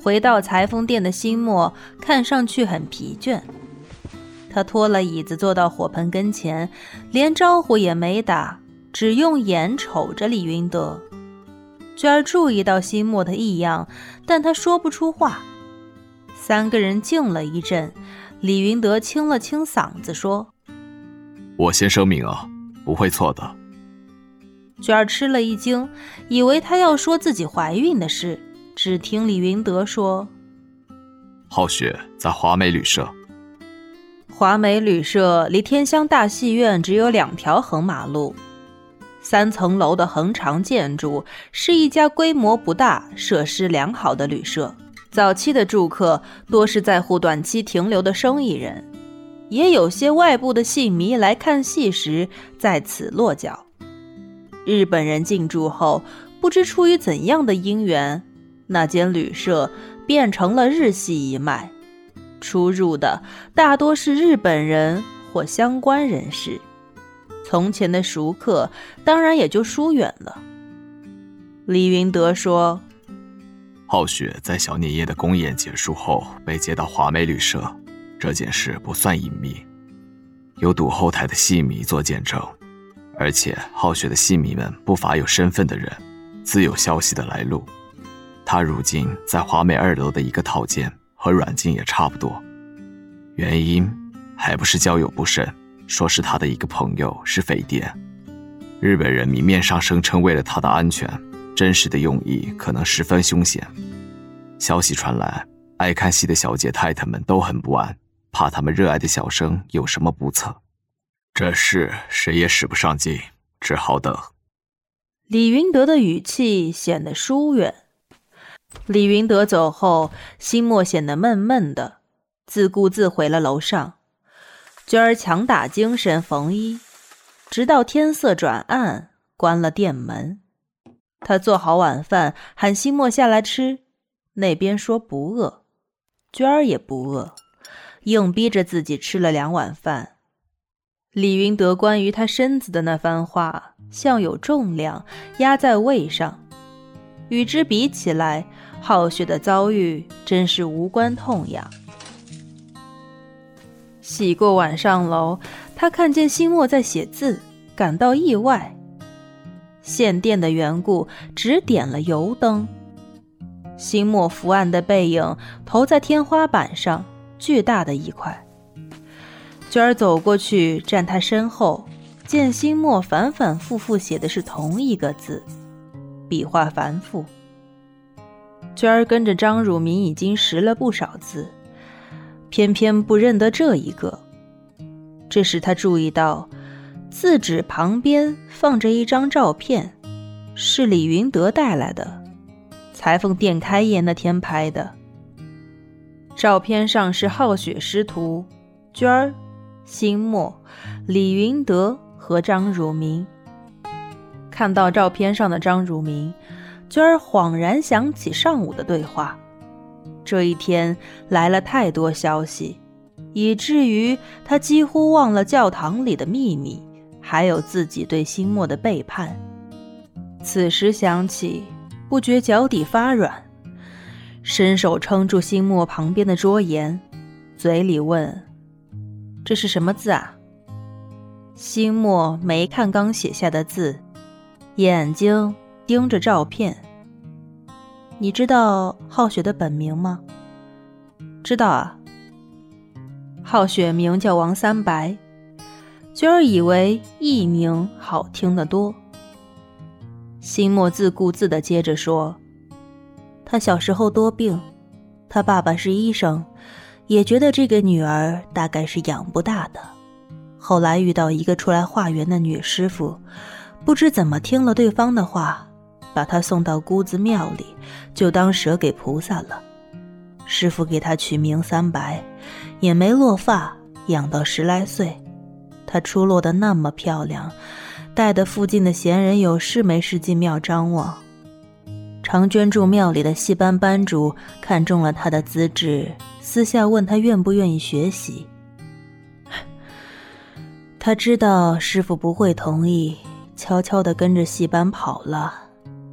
回到裁缝店的辛墨看上去很疲倦，他拖了椅子坐到火盆跟前，连招呼也没打，只用眼瞅着李云德。娟儿注意到辛墨的异样，但他说不出话。三个人静了一阵，李云德清了清嗓子说： 我先声明啊，不会错的。 娟儿吃了一惊，以为他要说自己怀孕的事，只听李云德说： 浩雪在华美旅社。 华美旅社离天香大戏院只有2条横马路，3层楼的横长建筑，是一家规模不大、设施良好的旅社。早期的住客多是在乎短期停留的生意人，也有些外部的戏迷来看戏时在此落脚。日本人进驻后，不知出于怎样的因缘，那间旅社变成了日系一脉，出入的大多是日本人或相关人士，从前的熟客当然也就疏远了。李云德说： 浩雪在小年夜的公演结束后被接到华美旅社，这件事不算隐秘，有堵后台的戏迷做见证，而且浩雪的戏迷们不乏有身份的人，自有消息的来路。他如今在华美2楼的一个套间，和阮静也差不多，原因还不是交友不慎，说是他的一个朋友是匪谍。日本人明面上声称为了他的安全，真实的用意可能十分凶险。消息传来，爱看戏的小姐太太们都很不安，怕他们热爱的小生有什么不测。这事谁也使不上劲，只好等。 李云德的语气显得疏远。李云德走后，辛墨显得闷闷的，自顾自回了楼上。娟儿强打精神缝衣，直到天色转暗，关了店门。他做好晚饭，喊辛墨下来吃，那边说不饿，娟儿也不饿，硬逼着自己吃了2碗饭。李云德关于他身子的那番话，像有重量压在胃上。与之比起来，浩雪的遭遇真是无关痛痒。洗过碗上楼，他看见辛墨在写字，感到意外。限电的缘故，只点了油灯。辛墨伏案的背影投在天花板上，巨大的一块。娟儿走过去站他身后，见辛墨反反复复写的是同一个字，笔画繁复。娟儿跟着张汝民已经识了不少字，偏偏不认得这一个。这时他注意到字纸旁边放着一张照片，是李云德带来的，裁缝店开业那天拍的。照片上是浩雪师徒、娟儿、辛墨、李云德和张汝民。看到照片上的张汝民，娟儿恍然想起上午的对话。这一天来了太多消息，以至于他几乎忘了教堂里的秘密，还有自己对辛墨的背叛。此时想起，不觉脚底发软，伸手撑住辛墨旁边的桌沿，嘴里问：这是什么字啊？辛墨没看刚写下的字，眼睛盯着照片。你知道浩雪的本名吗？知道啊。浩雪名叫王三白，娟儿以为艺名好听得多。辛墨自顾自地接着说，他小时候多病，他爸爸是医生，也觉得这个女儿大概是养不大的。后来遇到一个出来化缘的女师傅，不知怎么听了对方的话，把她送到姑子庙里，就当舍给菩萨了。师傅给她取名三白，也没落发，养到10来岁。她出落得那么漂亮，带得附近的闲人有事没事进庙张望。常捐助庙里的戏班班主看中了她的资质，私下问她愿不愿意学习。她知道师傅不会同意，悄悄地跟着戏班跑了。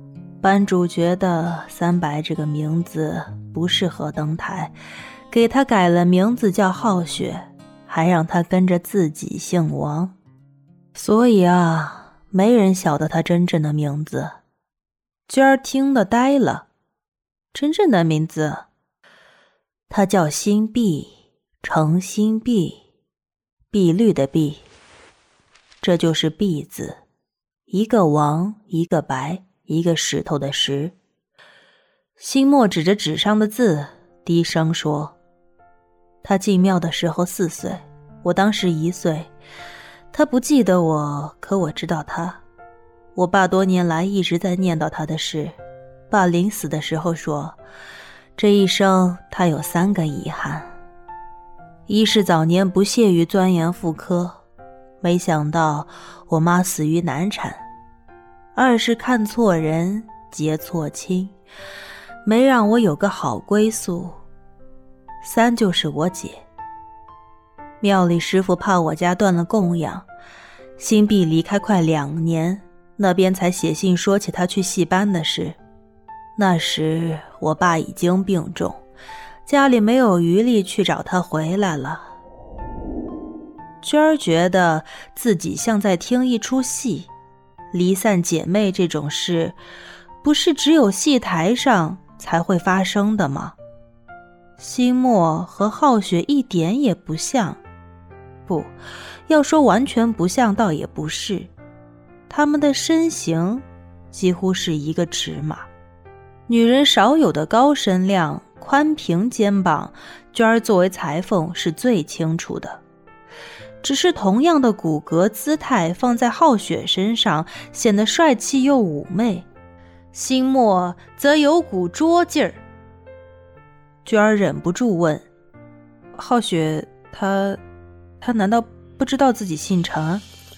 班主觉得三白这个名字不适合登台，给他改了名字叫皓雪，还让他跟着自己姓王。所以啊，没人晓得他真正的名字。娟儿听得呆了，真正的名字，他叫新碧，程新碧，碧绿的碧，这就是碧字，一个王，一个白，一个石头的石。辛墨指着纸上的字，低声说：他进庙的时候4岁，我当时1岁。他不记得我，可我知道他。我爸多年来一直在念叨他的事。爸临死的时候说，这一生他有3个遗憾：一是早年不屑于钻研妇科，没想到我妈死于难产；二是看错人，结错亲，没让我有个好归宿；三就是我姐。庙里师傅怕我家断了供养，新碧离开快2年，那边才写信说起他去戏班的事。那时我爸已经病重，家里没有余力去找他回来了。娟儿觉得自己像在听一出戏，离散姐妹这种事，不是只有戏台上才会发生的吗？辛墨和皓雪一点也不像，不，要说完全不像倒也不是，他们的身形几乎是一个尺码。女人少有的高身量、宽平肩膀，娟儿作为裁缝是最清楚的。只是同样的骨骼姿态放在皓雪身上，显得帅气又妩媚，辛墨则有股拙劲儿。娟儿忍不住问：皓雪他难道不知道自己姓程？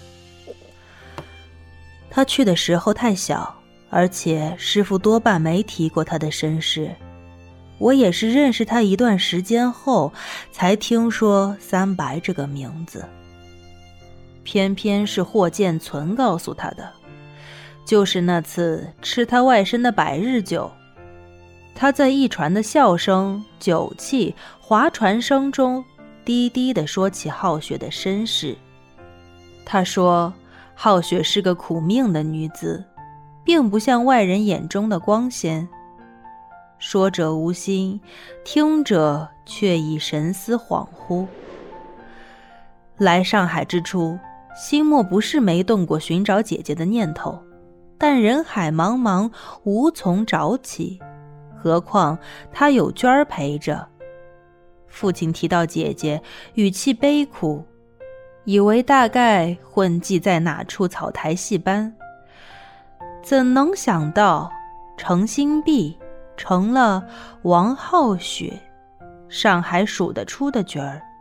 他去的时候太小，而且师傅多半没提过他的身世。我也是认识他一段时间后，才听说三白这个名字。偏偏是霍建存告诉他的，就是那次吃他外甥的百日酒。他在一船的笑声、酒气、划船声中，低低地说起皓雪的身世。他说，皓雪是个苦命的女子，并不像外人眼中的光鲜。说者无心，听者却已神思恍惚。来上海之初，辛墨不是没动过寻找姐姐的念头，但人海茫茫，无从找起，何况他有娟儿陪着。父亲提到姐姐，语气悲苦，以为大概混迹在哪处草台戏班，怎能想到程新碧成了王皓雪，上海数得出的角儿。